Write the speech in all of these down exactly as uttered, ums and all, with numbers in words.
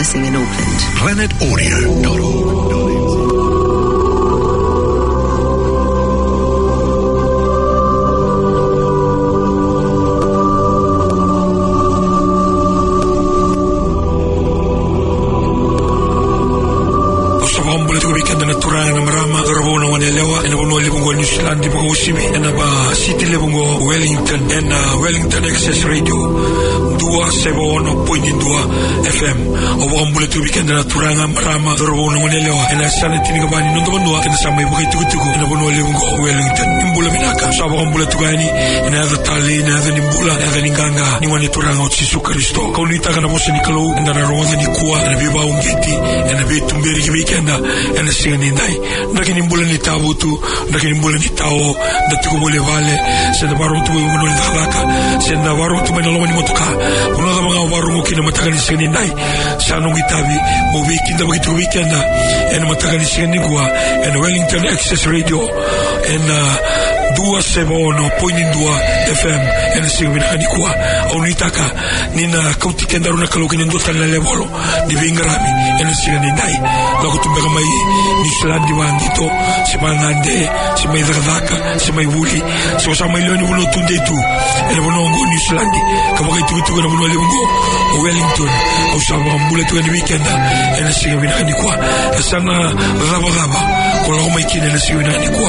missing in Auckland. planet audio dot org. New Zealand di Bungo Simi and about City Lebungo Wellington and uh, Wellington Access Radio dua seven point two F M over on bullet weekend na turanga marama dorobono monelewa and asana tinigabani no domandua and samay bukai tugutugo and abono Lebungo Wellington imbula minaka sabo on bullet gani and other tali and other nimbula and other ninganga ni wani turanga Jesu Kristo kaunita kana bosi ni kalo and na roza ni kuwa and biba ungeti and be tumberi weekend and singani ndai ndakini imbula ni tabutu ndakini imbula ni tao ndatuko mole vale senda baro tu mono ni dalaka senda baro tu mena lomani motoka uno da mga baro ngokina matakani singani ndai sano ngitabi mo weekend bagitu weekend and matakani singani kuwa and Wellington Access Radio and uh, dua seven point two F M and singani nakani kuwa aunitaka nina kauti kendaru na kalo kini ndotan na levolo di vingarami and singani ndai lako tumbeka mai New Zealand wangito simanande simai zakadaka simai wuli so mai loni wono tunde tu ele wono ngo New Zealand kama kitu kitu na wono lebungo Wellington au sababu mbule tu ni weekend ele singa binani kwa sana raba raba kwa lo mai kine ele singa binani kwa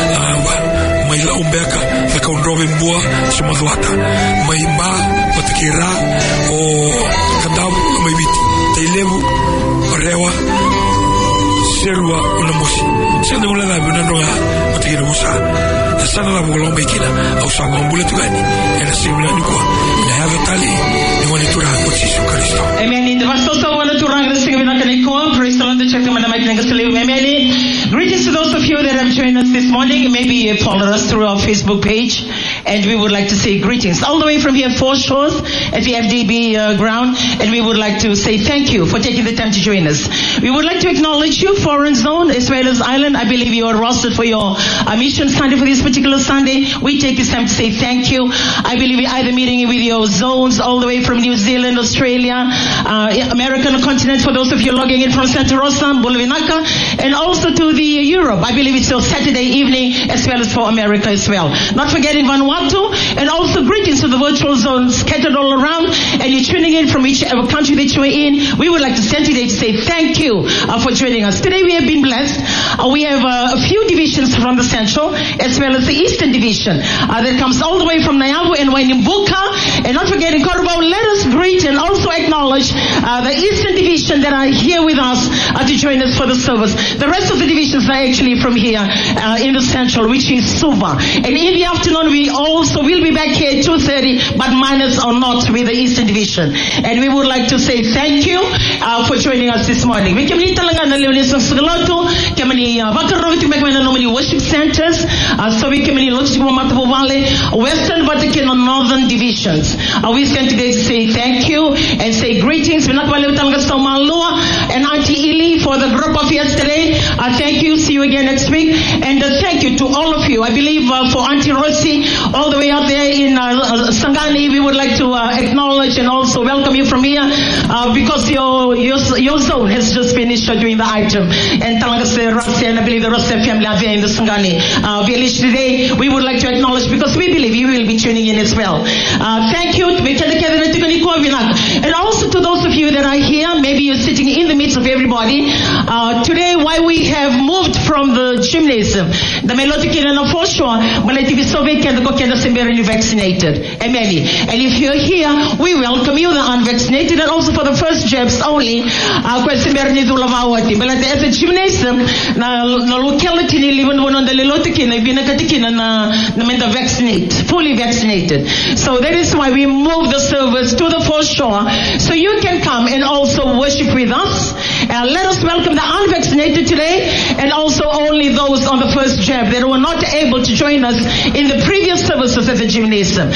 mai la umbeka na kaundrobe mbua simadwata mai mba patikira o kadabu mai biti tailevu rewa serua una mosi senda ula la buna ndoa patikira musa sana la bolo mekina au sababu mbule tu gani ele singa binani kwa na hava tali ni wani tura kwa Jesu Kristo. Amen. The first also want to rank the singa binani kwa praise the Lord the church mana making us live. Amen. Greetings to those of you that have joined us this morning. Maybe you followed us through our Facebook page, and we would like to say greetings all the way from here, Four Shores at the F D B uh, ground, and we would like to say thank you for taking the time to join us. We would like to acknowledge you, Foreign Zone, as well as Island. I believe you are rostered for your uh, mission Sunday for this particular Sunday. We take this time to say thank you. I believe you're either meeting with your zones all the way from New Zealand, Australia, uh, American continent, for those of you logging in from Santa Rosa, Bulavinaka, and also to the Europe. I believe it's your Saturday evening as well as for America as well. Not forgetting Vanuatu, and also greetings to the virtual zones scattered all around, and you're tuning in from whichever country that you are in. We would like to stand today to say thank you uh, for joining us. Today we have been blessed. Uh, we have uh, a few divisions from the Central as well as the Eastern Division uh, that comes all the way from Nayavu and Wainimbuka, and not forgetting Korobau. Let us greet and also acknowledge uh, the Eastern Division that are here with us uh, to join us for the service. The rest of the divisions are actually from here uh, in the Central, which is Suva. And in the afternoon we also will be back here at two thirty, but minus or not with the Eastern Division. And we would like to say thank you uh, for joining us this morning. We can talaga na leonis ng Sugaloto, kami Vakarovi to make normally worship centers, uh, so we can lots of Matabu Valley, Western Vatican and Northern divisions. Uh, we stand today to say thank you and say greetings. We're not going to and Auntie Ili for the group of yesterday. Uh, thank you. See you again next week. And uh, thank you to all of you. I believe uh, for Auntie Rossi, all the way out there in uh, uh, Sangani, we would like to uh, acknowledge and also welcome you from here uh, because your, your your zone has just finished uh, doing the item. And Talangase Rossi, and I believe the Rossi family are there in the Sangani uh, village today. We would like to acknowledge because we believe you will be tuning in as well. Uh, thank you. And also to those of you that are here, maybe you're sitting in the midst of everybody. Uh, today, why we have moved from the gymnasium, the Melotikin and for sure, but it is so vacant, go can be vaccinated. Amen. And if you're here, we welcome you, the unvaccinated, and also for the first jabs only. Uh, but at the gymnasium, the locality, even one on the Lelotikin, I've been a Katikin and the vaccinate, fully vaccinated. So that is why we moved the service to the foreshore, so you can come and also worship with us. Uh, let us welcome the unvaccinated today, and also only those on the first jab that were not able to join us in the previous services at the gymnasium.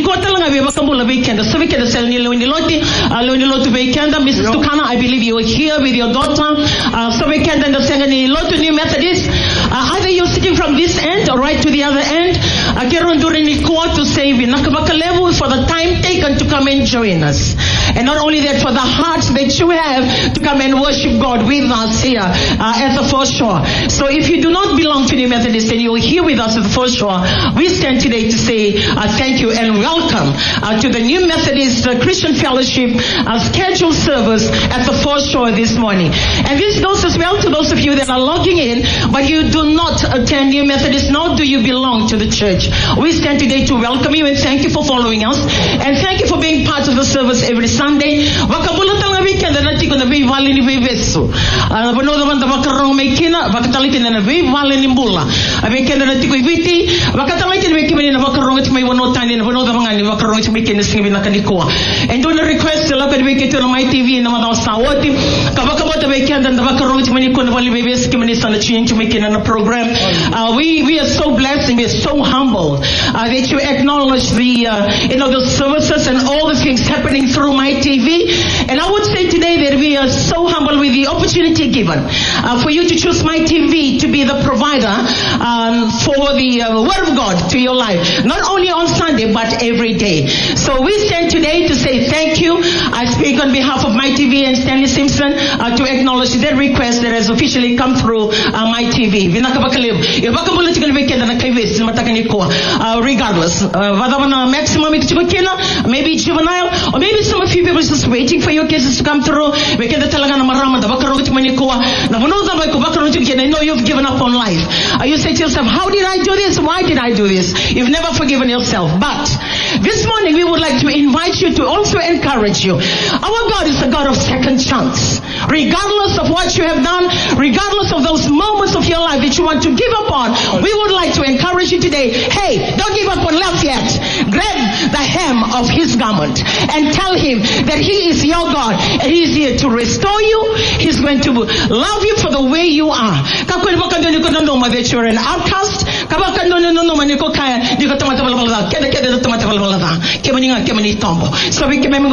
Missus Tukana, I believe you are here with your daughter. Uh, so we can understand any lot of new Methodist. Uh, either you're sitting from this end or right to the other end. Uh, to say for the time taken to come and join us. And not only that, for the heart that you have to come and worship God with us here uh, at the foreshore. So if you do not belong to the Methodist and you're here with us at the foreshore, we stand today to say uh, thank you and welcome uh, to the New Methodist uh, Christian Fellowship uh, scheduled service at the foreshore this morning. And this goes as well to those of you that are logging in, but you do not attend New Methodist, nor do you belong to the church. We stand today to welcome you and thank you for following us, and thank you for being part of the service every Sunday. Wakabulatang weekend na tiko na bi vale ni bebeso. Ah bonodo man tabakarong may kina, bakatalikin na bi vale ni bula. Weekend na tiko ibiti, bakatalikin may kina na bakarong at may wano tani na bonodo mga ni bakarong at may kina singi na kanikoa. And do na request la kad weekend to na my T V na mga sawoti. Kabakabota weekend na bakarong at may kina vale bebes kina sana change to make in a program. Uh, we we are so blessed and we are so humble uh, that you acknowledge the uh, you know the services and all the things happening through my T V. And I would say today that we are so humble with the opportunity given uh, for you to choose my T V to be the provider um, for the uh, Word of God to your life, not only on Sunday but every day. So we stand today to say thank you. I speak on behalf of my T V and Stanley Simpson uh, to acknowledge that request that has officially come through uh, my T V. Uh, regardless, uh, maximum maybe juvenile, or maybe some of you people just waiting for your cases to come through. I know you've given up on life. Uh, you say to yourself, how did I do this? Why did I do this? You've never forgiven yourself. But this morning we would like to invite you to also encourage you. Our God is a God of second chance. Regardless of what you have done, regardless of those moments of your life that you want to give up on, we would like to encourage you today. Hey, don't give up on love yet. Grab the hem of his garment and tell him that he is your God and he is here to restore you. He's going to love you for the way you are. That you're an outcast. So we can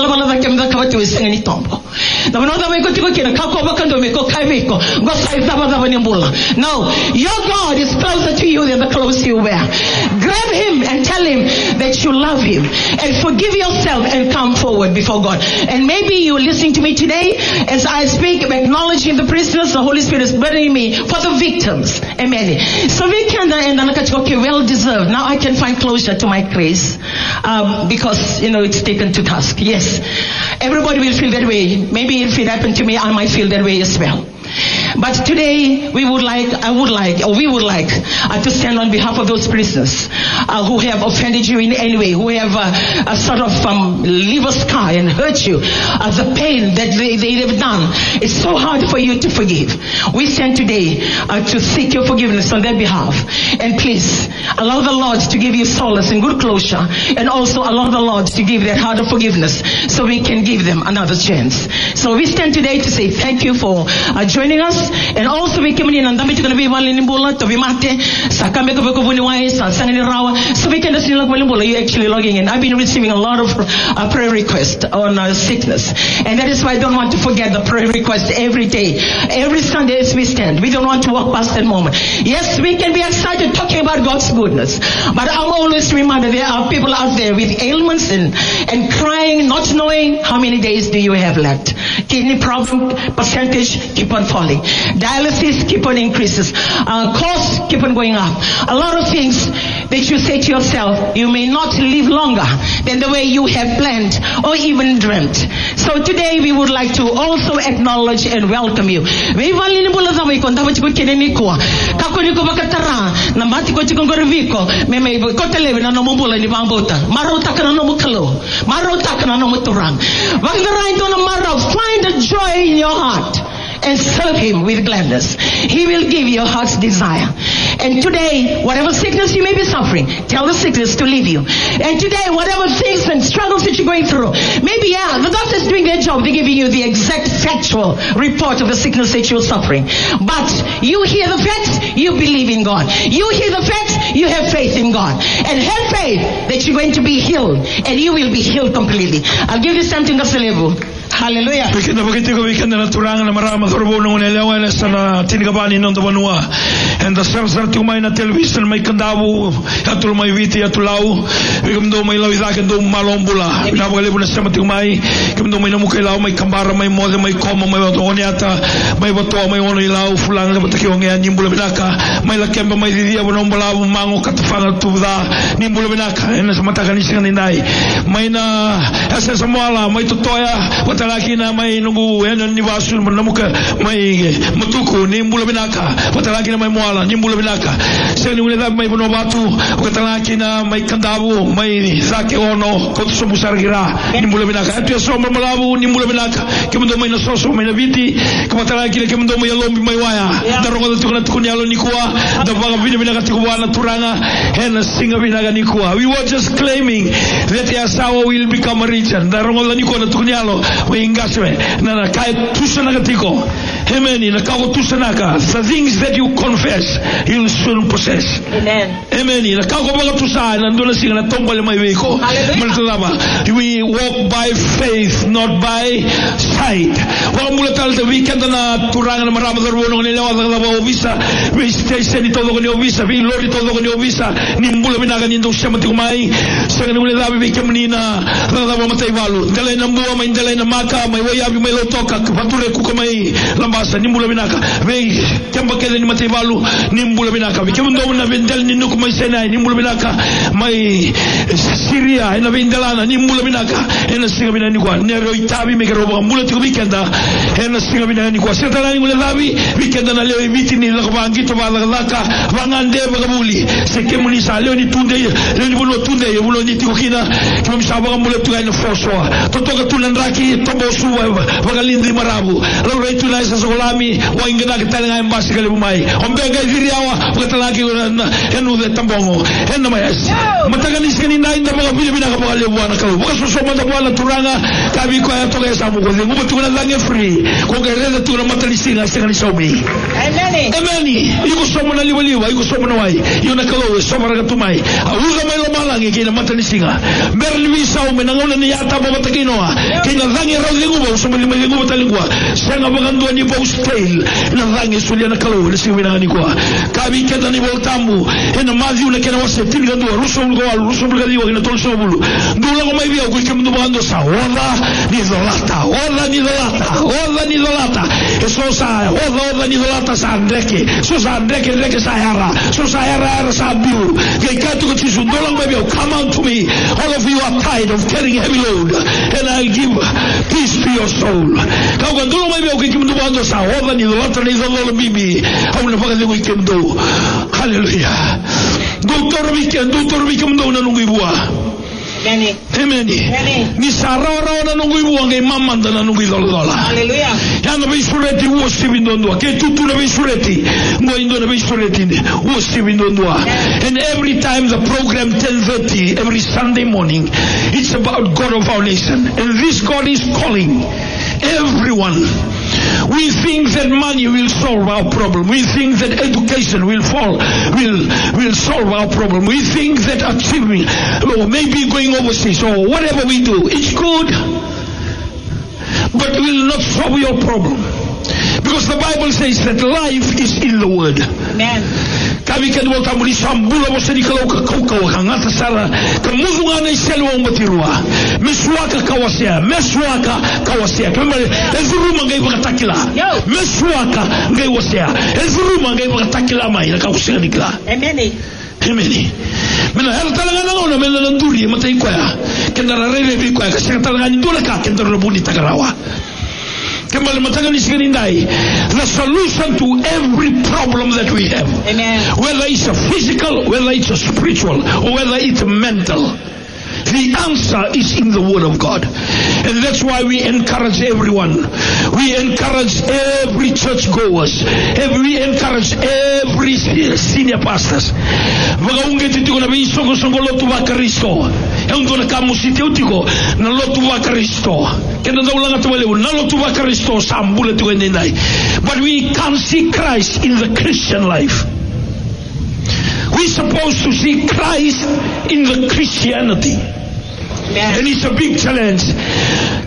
no, your God is closer to you than the clothes you wear. Grab him and tell him that you love him and forgive yourself and come forward before God. And maybe you're listening to me today as I speak, I'm acknowledging the prisoners. The Holy Spirit is burdening me for the victims. Amen. So we can and okay, well deserved. Now I can find closure to my case um, because you know it's taken to task. Yes, everybody will feel that way. Maybe if it happened to me, I might feel that way as well. But today we would like, I would like, or we would like uh, to stand on behalf of those prisoners uh, who have offended you in any way, who have uh, a sort of um, leave a scar and hurt you. Uh, the pain that they, they have done, it's so hard for you to forgive. We stand today uh, to seek your forgiveness on their behalf. And please allow the Lord to give you solace and good closure, and also allow the Lord to give that heart of forgiveness so we can give them another chance. So we stand today to say thank you for uh, joining us. And also we came in and damage gonna be one in Bola to be mate, Sakameko Vuniwais, Sangani Rawa. So we can see you actually logging in. I've been receiving a lot of uh, prayer requests on uh, sickness. And that is why I don't want to forget the prayer request every day. Every Sunday as we stand. We don't want to walk past that moment. Yes, we can be excited talking about God's goodness. But I'm always reminded there are people out there with ailments and, and crying, not knowing how many days do you have left. Kidney problem percentage keep on falling. Dialysis keep on increases. Uh, costs keep on going up. A lot of things that you say to yourself, you may not live longer than the way you have planned or even dreamt. So today we would like to also acknowledge and welcome you. Find a joy in your heart and serve him with gladness. He will give your heart's desire. And today, whatever sickness you may be suffering, tell the sickness to leave you. And today, whatever things and struggles that you're going through, maybe, yeah, the doctor's doing their job. They're giving you the exact factual report of the sickness that you're suffering. But you hear the facts, you believe in God. You hear the facts, you have faith in God. And have faith that you're going to be healed. And you will be healed completely. I'll give you something that's a level. Hallelujah. Kita begitu weekend na turang na marama turbo nung nelawan sa na tinigabani nung tabanua. And the service na tiu mai na television mai kandavu atul mai viti atulau kemdo mai lau ida kemdo malombula na vale buna sama tiu mai kemdo mai namu kai lau mai kambara mai mode mai koma mai oniata mai bato mai ono ilau fulang le bataki onge nimbula binaka mai la kemba mai dia bonombola mango katfanga tuda nimbula binaka ena samata kanisa nindai mai na asa samala mai totoya watalaki na mai nungu ena nivasul namuka mai mutuku nimbula binaka watalaki na mai moala nimbula binaka seni uneda mai bonobatu watalaki na mai kandavu mai zake ono kotu busar gira nimbula binaka atu somo malabu nimbula binaka kemdo mai na soso mai na viti kematala kile kemdo mai lombi mai waya daronga tukuna tukunya lo nikua da baga bina bina katikuwa na turanga hena singa bina ga nikua. We were just claiming that Yasawa will become a region daronga lo nikua na tukunya lo we ingaswe na na kai tusana katiko Amen. Na kago tusanaka the things that you confess you'll soon possess. Amen. Amen. Na kago baga tusa na ndona singa na tombale mai weko maltalaba we walk by faith not by sight. Wa mula tal the weekend na turanga na marama daruno ni lawa dawa obisa we station ni todo ni obisa vi lori todo ni obisa ni mbula binaga ni ndo shama tikumai sanga ni mula dabi we kemnina dawa matai valu ndele na mbua mai ndele na maka mai waya bi mai lotoka fature ku kamai lambasa ni mbula binaka we kemba kele ni matai valu ni mbula binaka we kemndo na vendel ni nuku mai senai ni mbula binaka mai Syria ina vendalana ni mbula binaka ina singa binani kwa ne ro itabi me roba mbula tiku weekend ena singa binani kwa setala ni mula dabi weekend na leo imiti ni la bangi to bala laka bangande bagabuli sekemu ni sa leo ni tunde leo ni bulo tunde bulo ni tikokina kama msaba mbula tu ina foswa totoka tunandaki tombo suwa bagalindi marabu lo retu na isa solami wa ingena kitana embasi kale bumai ombenga ziriawa batalaki enu de tambongo ena mayas mataka ni sikani na inda bagabili bina kabale bwana kalu bakaso soma da bwana turanga kabi kwa toka samu ko ngubu tuna lange free ko gereza tuna matalisinga sikani somi amen amen yuko somo na liwaliwa yuko somo na wai yuna kalo somo raga tumai auza mai lo malange kina matalisinga merli visa o menangona ni yata baba takinoa kina lange raudi ngubu somo ni mai ngubu talingwa sanga bagando ni bo style na lange sulia na kalo lisiwi na ni kwa kabi kenda ni voltamu ena mazi una kena wase tinga ndo ruso ngo al ruso bulgadi wa ina tolso bulu ndula ngo mai via ko kemdo bando sa wala ni zolata wala ni zolata wala ni zolata eso sa wala wala ni zolata sa ndeke so sa ndeke ndeke sa yara so sa yara yara sa biu ke katu ko tisu ndula ngo mai via come on to me all of you are tired of carrying heavy load and I'll give peace to your soul ka ndula mai via ko kemdo bando sa wala ni zolata ni zolata bibi au na paka ko kemdo hallelujah doctor weekend doctor weekend ndo na nungu ibua Amen. Amen. Ni sarara na nungu ibua ngai mamanda na nungu idola. Hallelujah. Yana bisureti wo sibindondwa ke tutu na bisureti ngo indo na bisureti wo sibindondwa. And every time the program ten thirty every Sunday morning it's about God of our nation and this God is calling everyone. We think that money will solve our problem. We think that education will fall, will will solve our problem. We think that achieving, or maybe going overseas, or whatever we do, it's good, but will not solve your problem. Because the Bible says that life is in the Word. Amen. Kami kan wata muri sambula mo seni kalau ka kau kau ngata sara kamuzunga na iselwa umbatirwa meswaka kawasia meswaka kawasia kemale ezuruma ngai bakatakila meswaka ngai wasia ezuruma ngai bakatakila mai na kausia nikla amen amen mena hela talanga ngona mena nduri matai kwa kendara rele bi kwa ka talanga ndula ka kendara buni tagarawa. The solution to every problem that we have, amen, whether it's a physical, whether it's a spiritual, or whether it's a mental, the answer is in the Word of God. And that's why we encourage everyone. We encourage every church goers. We encourage every senior pastors. Yung doon na kamusiti utiko na lotuwa Kristo. Kaya daw lang ito maliw na lotuwa Kristo sa ambula ito kaninay. But we can't see Christ in the Christian life. We're supposed to see Christ in the Christianity. And it's a big challenge.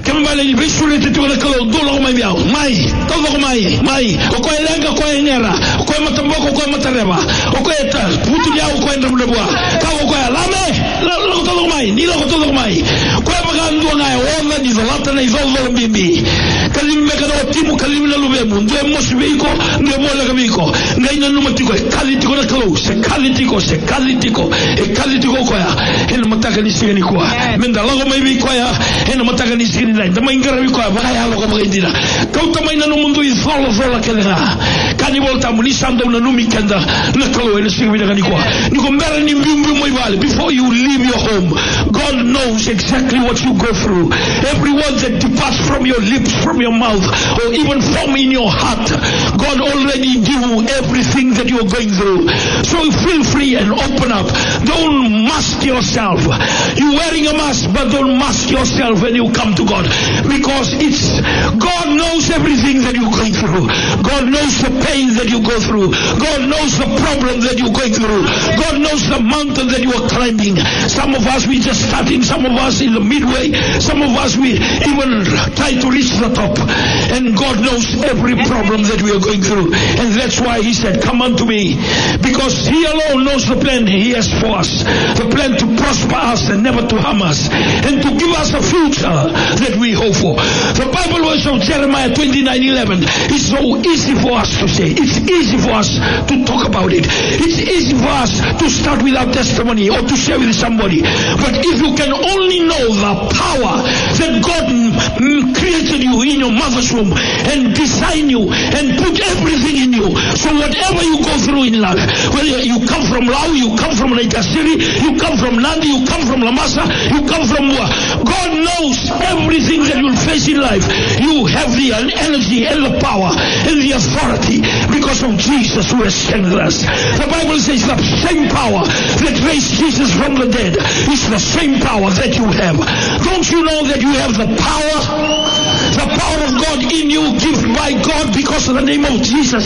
Kembali ni besule te tu na kalau dolo mai biao. Mai, todo mai, mai. O ko elenga ko engera, ko matamboko ko matareba. O ko eta putu dia ko enda mudabua. Ka ko alame, lo todo mai, ni lo todo mai. Ko pagando na onda ni zolata na izolo bimbi. Kalimbe kana timu kalimna lube mundu e mosbiko, nge mola kabiko. Ngaina numatiko kalitiko na kalau, se kalitiko, se kalitiko, e kalitiko ko ya. Eno mataka ni sigani ko. Menda logo mai bi ko ya, eno mataka ni sigani na. Dama ingara bi ko ya lo ko magindira. Kau tamai na no mundu i zolo zolo kela. Kani volta muni sando na numi kenda na kalau eno sigani na ko. Ni ko mbera ni mbimbi mo ibale. Before you leave your home, God knows exactly what you go through. Every word that departs from your lips, from your mouth, or even from in your heart, God already knew everything that you're going through. So feel free and open up. Don't mask yourself. You're wearing a mask, but don't mask yourself when you come to God, because it's God knows everything that you're going through. God knows the pain that you go through. God knows the problem that you're going through. God knows the mountain that you are climbing. Some of us we just starting, some of us in the midway, some of us we even try to reach the top. And God knows every problem that we are going through. And that's why He said, come unto me, because He alone knows the plan He has for us, the plan to prosper us and never to harm us, and to give us a future that we hope for. The Bible verse of Jeremiah twenty-nine eleven is so easy for us to say. It's easy for us to talk about it. It's easy for us to start with our testimony or to share with somebody. But if you can only know the power that God created you in your mother's womb and designed you and put everything in you, so whatever you go through in life, whether you come from Laos, you come from Naikasiri, you come from Nandi, you come from Lamasa, you come from Mua, God knows everything that you'll face in life. You have the energy and the power and the authority because of Jesus who has strengthened us. The Bible says the same power that raised Jesus from the dead is the same power that you have. Don't you know that you have the power? The power of God in you, given by God because of the name of Jesus.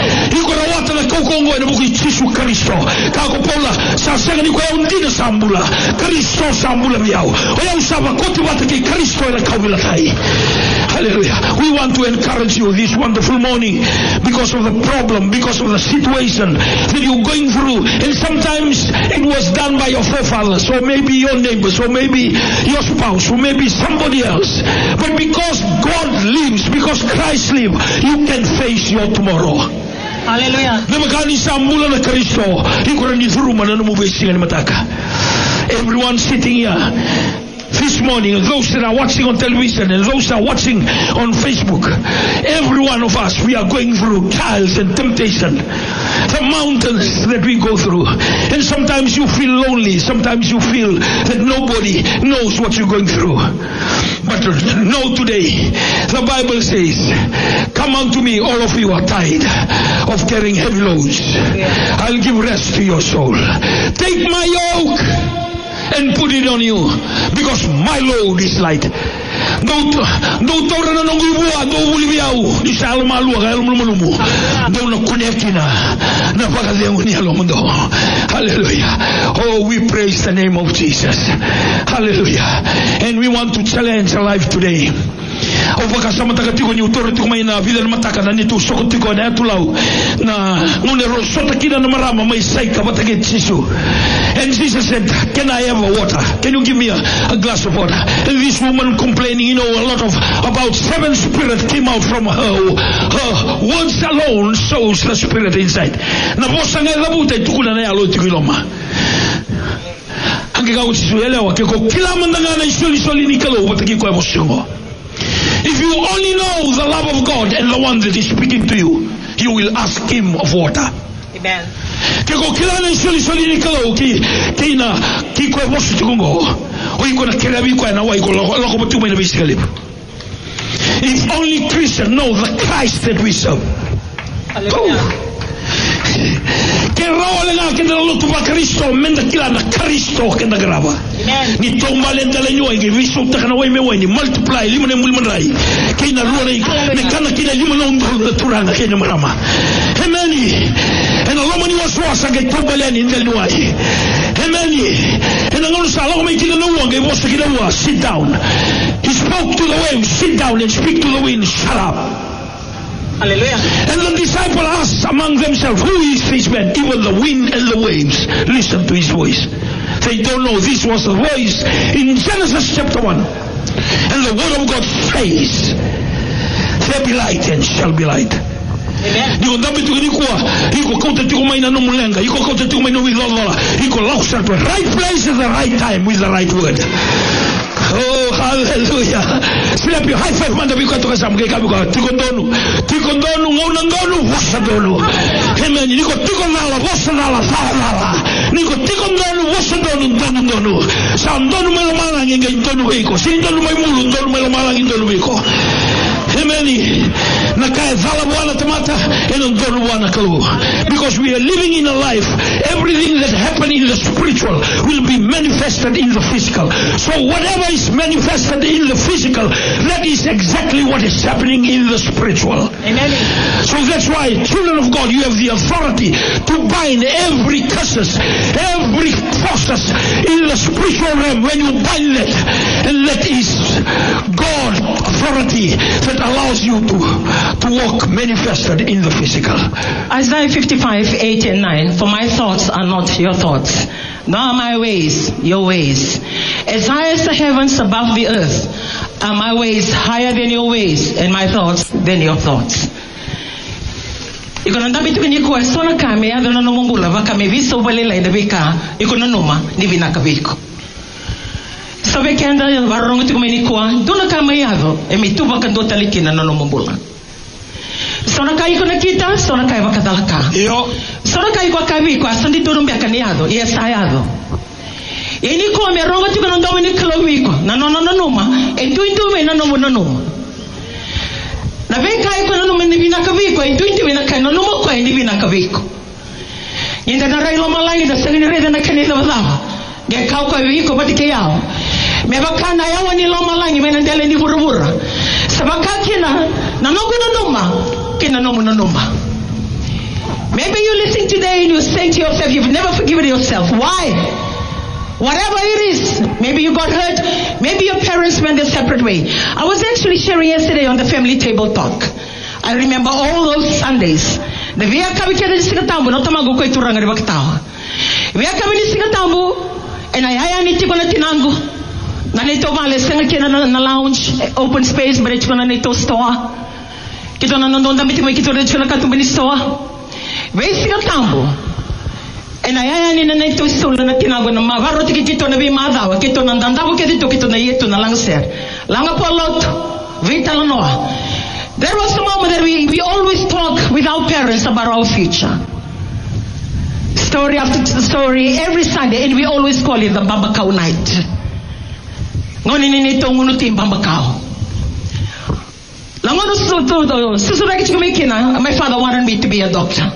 Iko na wata na kaukongo na buki Yesu Kristo. Kako Paula sa sanga ni ko undina sambula. Kristo sambula biao. Oya usaba koti wata ki Kristo na kaubila kai. Hallelujah. We want to encourage you this wonderful morning because of the problem, because of the situation that you're going through. And sometimes it was done by your forefathers, or maybe your neighbors, or maybe your spouse, or maybe somebody else. But because God lives, because Christ lives, you can face your tomorrow. Hallelujah. Everyone sitting here this morning, those that are watching on television and those that are watching on Facebook, every one of us, we are going through trials and temptation, the mountains that we go through. And sometimes you feel lonely, sometimes you feel that nobody knows what you're going through. But know today, the Bible says, come unto me, all of you are tired of carrying heavy loads. I'll give rest to your soul. Take my yoke and put it on you, because my load is light. Do do tora na ngubua do bulibiau di salma lu ga lu lu do na kunekina na pagale ngoni alomundo. Hallelujah. Oh, we praise the name of Jesus. Hallelujah. And we want to challenge our life today. Ovaka sama takatiko ni utoro tiko mai na vida mataka na nitu sokotiko na tulau na ngone rosota kina na marama mai saika batake Jesu. And Jesus said, can I have a water? Can you give me a, a glass of water? And this woman complaining, you know, a lot of about seven spirits came out from her. Her words alone shows the spirit inside. Na bosa ngai labuta tukuna na yalo tikiloma. Angeka usielewa kiko kila mandangana isoli soli nikalo bataki kwa bosingo. If you only know the love of God and the one that is speaking to you, you will ask Him of water. Amen. Kiko kilana isoli soli nikalo ki kina ki kwa bosu tukungo. O iko na kerabi kwa na wa iko loko butuma ina bisikali. If only Christians know the Christ that we serve. Hallelujah. Che rola nga che da lutto pa Cristo menda kila na Cristo che da grava ni tomba lenta le nyoi che viso ta kana wai me wai ni multiply lima ne mulman rai che na ruore ne kana kila lima no ndo turanga che ne marama amen Amen. And the woman was was a get Tobalan in the way. Amen. And the Lord said, "Allow me to know one. He was to get over. Sit down." He spoke to the waves. Sit down and speak to the wind. Shut up. Hallelujah. And the disciples asked among themselves, "Who is this man?" Even the wind and the waves listen to his voice. They don't know this was the voice in Genesis chapter one. And the word of God says, "There be light and shall be light." Digo ndambi tukikuwa iko kote tukumaina no mulenga iko kote tukumaina with lola iko lausa to right place at the right time with the right word. Oh, hallelujah. Slap your high five man biko toka samge kabiko tikondonu tikondonu ngona ngonu wasadonu. Amen. Niko tikondala wasadala sala. Niko tikondonu wasadonu ndonu ndonu. Sandonu melamala nginga ndonu biko. Sindonu maimulu ndonu melamala ndonu biko. Amen. Because we are living in a life, everything that happened in the spiritual will be manifested in the physical. So whatever is manifested in the physical, that is exactly what is happening in the spiritual. Amen. So that's why, children of God, you have the authority to bind every curses, every forces in the spiritual realm. When you bind that, and that is God's authority that allows you to, to walk manifested in the physical. Isaiah fifty-five, eight and nine. For my thoughts are not your thoughts, nor are my ways your ways. As high as the heavens above the earth are my ways higher than your ways, and my thoughts than your thoughts. Ikono ndabi tukini kwa sona kame ya dono mungula vaka me viso balela ida bika ikono noma ni vinaka biko. Sabe kenda varrongo tukumeni kwa dona kame yado e mituba kando talikina no mungula. Sona kai kona kita sona kai vaka dalaka. Yo. Sona kai kwa kabi kwa sandi turumbi akaniado yes ayado. Ini kwa me rongo tukano ndawi ni kilowiko na no no no noma e tu intu me na no no noma. Na venka iko na nome ni vinaka viko e tu intu vinaka no noma kwa ni vinaka viko. Yenda na railo malai da sangini reda na kanisa wazava. Ge kau kwa viko patike yao. Me bakana yawa ni lo malai me ndele ni burubura. Sabaka kina na no no noma kina no no noma. Maybe you listen today and you say to yourself, you've never forgiven yourself. Why? Whatever it is, maybe you got hurt, maybe your parents went a separate way. I was actually sharing yesterday on the family table talk. I remember all those Sundays. The via kabikere singatambu no tamago ko ituranga ri baktawa. Via kabini singatambu and ayaya ni tiko na tinangu. Na nito vale senga kena na lounge, open space, but it's gonna nito store. Kito na nondonda mitimo kito na chuna katumbini store. Via singatambu. And I am in a nato soul and a tinago na mavaro tikito na bimada, kito na dandavo kedito kito na yeto na langser. Langa polot, vitalanoa. There was a moment that we, we always talk with our parents about our future. Story after story every Sunday, and we always call it the Bambakao night. Ngoni nito ngunuti Bambakao. Langono susudo susuraki chikumikina. My father wanted me to be a doctor.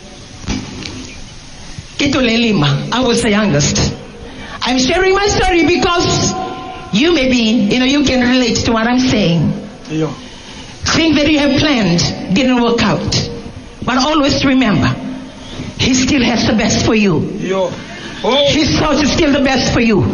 I was the youngest. I'm sharing my story because you may be, you know, you can relate to what I'm saying. Yeah. Things that you have planned didn't work out. But always remember, He still has the best for you. Yeah. Oh. His thoughts is still the best for you.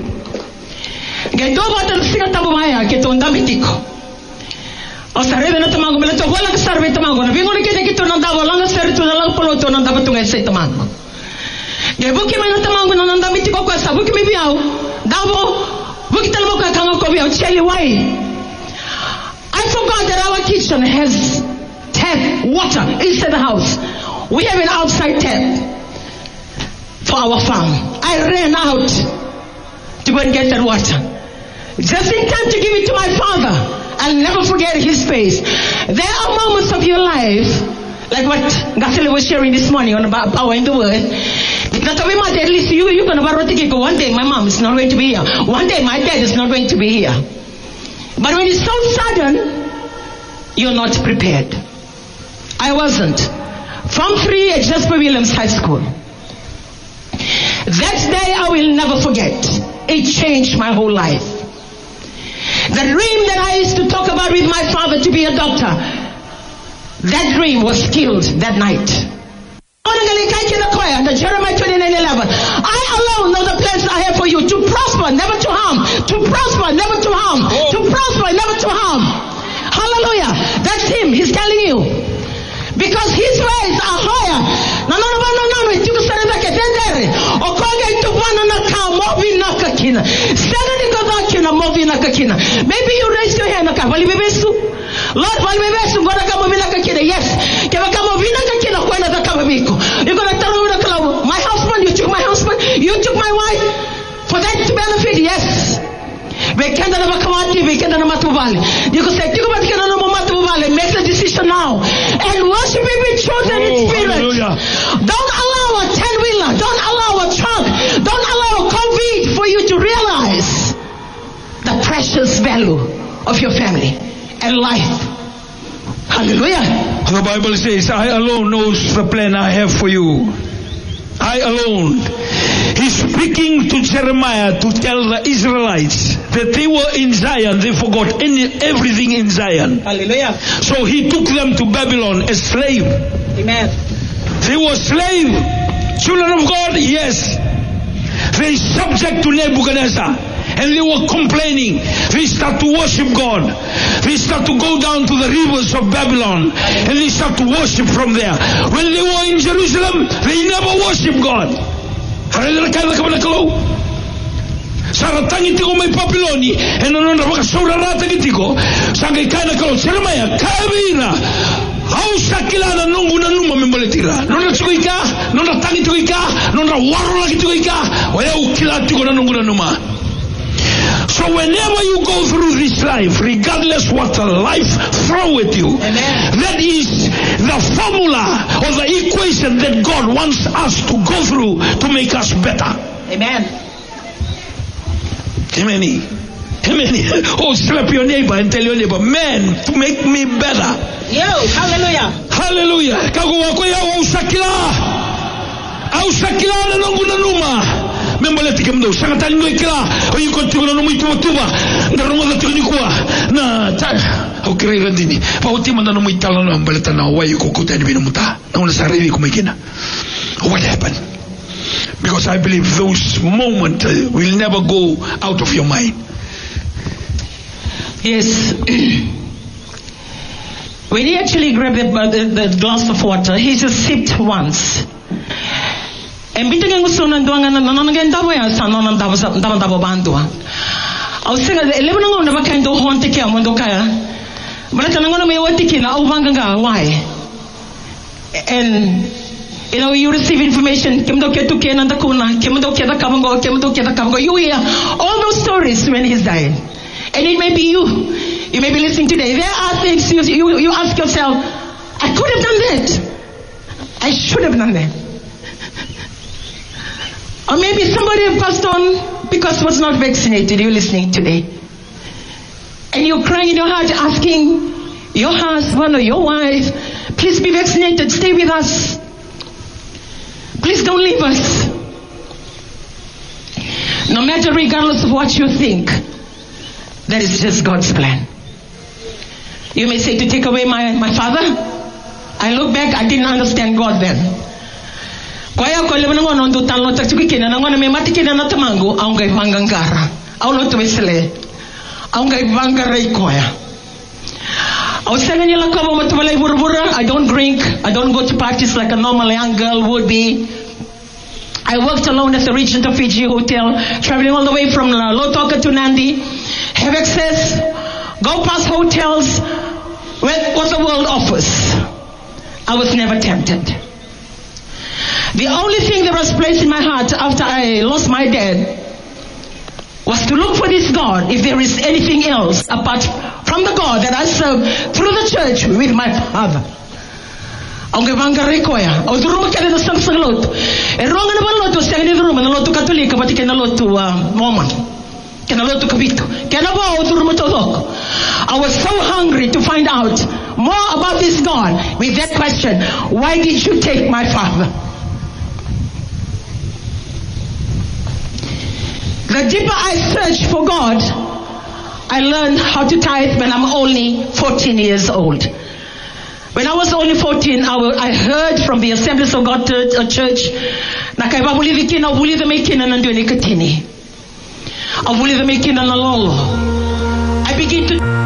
Ge buki mai natamangu na nanda miti kwa sa buki mi biao davo buki talboka kanga ko biao tell you why. I forgot that our kitchen has tap water inside the house. We have an outside tap for our farm. I ran out to go and get that water just in time to give it to my father. I'll never forget his face. There are moments of your life like what Gasile was sharing this morning on about power in the word. At least you, you're going to go. One day my mom is not going to be here. One day my dad is not going to be here. But when it's so sudden, you're not prepared. I wasn't. From three at Jasper Williams High School. That day I will never forget. It changed my whole life. The dream that I used to talk about with my father to be a doctor, that dream was killed that night. Jeremiah twenty-nine eleven. I alone know the plans I have for you, to prosper, never to harm. To prosper, never to harm. Oh. To prosper, never to harm. Hallelujah. That's him. He's telling you. Because his ways are higher. No, no, no, no, no, no. You can say that. Maybe you raise your hand. Lord, yes. You're going to tell me, my husband, you took my husband, you took my wife. For that to benefit, yes. We can't have a commodity, we can't have a matubali. You can say, make the decision now. And worship him in truth and in spirit. Hallelujah. Don't allow a ten-wheeler, don't allow a truck, don't allow a COVID for you to realize the precious value of your family and life. Hallelujah. The Bible says, I alone knows the plan I have for you. I alone. He's speaking to Jeremiah to tell the Israelites that they were in Zion. They forgot any, everything in Zion. Hallelujah. So he took them to Babylon as slave. Amen. They were slave. Children of God, yes. They subject to Nebuchadnezzar. And they were complaining. They start to worship God. They start to go down to the rivers of Babylon. And they start to worship from there. When they were in Jerusalem, they never worshiped God. Saratangi tiko may Papiloni. And anon na makasaurarata kitiko. Sangay kana kalau Jeremiah. Kabira. Au sakilana nungu na numa memboletira. Nona tsukoy ka. Nona tangi tsukoy ka. Nona waro lagi tsukoy ka. Waya ukila tiko na nungu na numa. So whenever you go through this life, regardless what the life throw at you, amen, that is the formula or the equation that God wants us to go through to make us better. Amen. Amen. Amen. Oh, slap your neighbor and tell your neighbor, man, to make me better. Yo, hallelujah. Hallelujah. Kago wako ya usakila. Au sakila na nungu na numa. Memboleti kemdo sangatali no ikila o yikontiko no muito tuba ngarongo da tunikua na ta o kirira dini pa o tima no muito tala no ambaleta na wa yiko kota ni binuta na una sarevi kuma ikina. What happened? Because I believe those moments uh, will never go out of your mind. Yes. When he actually grabbed the, the, the glass of water, he just sipped once. And bitte ging so nan doanga nan nan gen dabo ya sa nan dabo dabo dabo bandua. Au singa eleven ngo na bakendo honte ke amondo kaya. Bala tan ngo na me wati kina au vanga why? And you know you receive information kemdo ke tu ke nan da kuna kemdo ke da kamango kemdo ke da kamango. You hear all those stories when he's dying. And it may be you. You may be listening today. There are things you you, you ask yourself, I could have done that. I should have done that. Or maybe somebody passed on because was not vaccinated. You're listening today. And you're crying in your heart asking your husband or your wife, please be vaccinated, stay with us. Please don't leave us. No matter regardless of what you think, that is just God's plan. You may say to take away my, my father. I look back, I didn't understand God then. Kaya ko lema ngono ndo talo tachuki kina na ngono me mati kina na tamango aunga ivangangara au lo tuwesele aunga ivangara ikoya au sanga nyala kama matubala iburubura. I don't drink, I don't go to parties like a normal young girl would be. I worked alone at the Regent of Fiji Hotel, traveling all the way from Lotoka to Nandi, have access, go past hotels with what the world offers. I was never tempted. The only thing that was placed in my heart after I lost my dad was to look for this God, if there is anything else apart from the God that I serve through the church with my father. Ang evangel rekoya, o duro ka na sang sang lot. E ronga na ba lot sa ni duro na lot Katolika pati kana lot Mormon. Kana lot Kabito. Kana ba o duro mo todok. I was so hungry to find out more about this God with that question, why did you take my father? The deeper I searched for God, I learned how to tithe when I'm only fourteen years old. When I was only fourteen, I, will, I heard from the Assemblies of God Church na kay babuli vikina wuli the makina nandu ni katini. I believe the making and I begin to